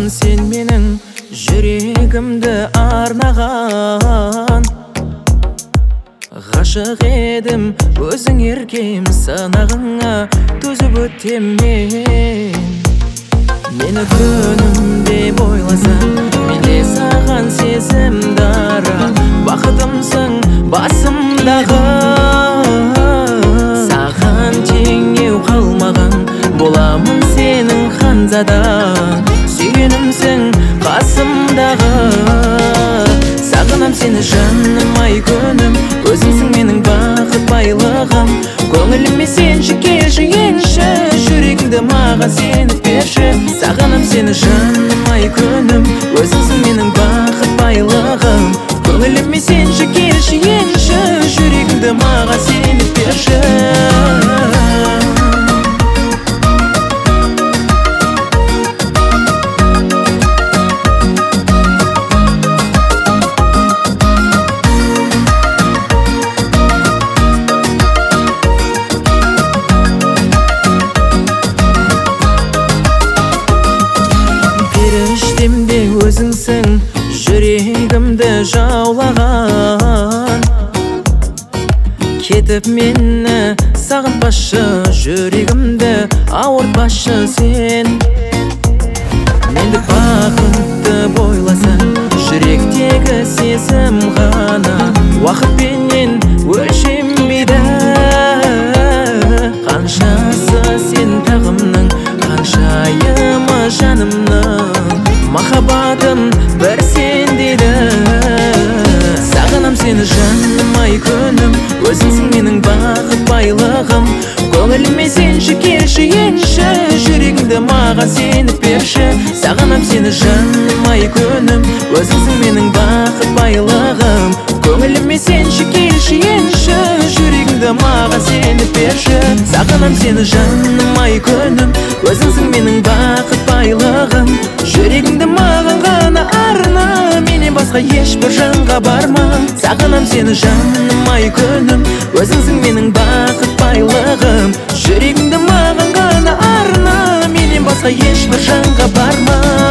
саған сен менің жүрегімді арнаған. Ғашық едім өзің еркем, сынағыңа төзіп өтем мен. Мені күнімде бойласаң, менде саған сезім дара. Бақытымсың басымдағы, саған теңеу қалмаған, боламын сенің ханзадаң. Сүйгенімсің қасымдағы, сағынам сені жаным ай күнім. Өзіңсің менің бақыт байлығым, көңіліме сенші келші енші, жүрегіңді маған сеніп берші. Сағынам сені жаным ай күнім, өзіңсің менің бақыт байлығым, көңіліме сенші келші енші, жүрегіңді маған сеніп берші. Періштемде өзіңсің жүрегімді жаулаған. Кетіп мені сағынбашы, жүрегімді ауыртпашы сен. Менді бақытты бойласаң, жүректегі сезім ғана уақытпенен өлшенбейді. Қаншасы сен тағымның, қаншайымы жанымның, махаббатым бір сен дейді. Сағынам сені жаным ай күнім, өзіңсің менің бақыт байлығым, көңіліме сенші келші енші, жүрегіңді маған сеніп берші. Сағынам сені жаным ай күнім, өзіңсің менің бақыт байлығым, көңіліме сенші келші енші, жүрегіңді маған сеніп берші. Сағынам сені жаным ай күнім, өзіңсің менің бақыт байлығым, жүрегіңді маған ғана арна, менен басқа ешбір жанға барма. Сағынам сені жаным ай күнім, өзіңсің менің бақыт байлығым, жүрегіңді маған ғана арна, менен басқа ешбір жанға барма.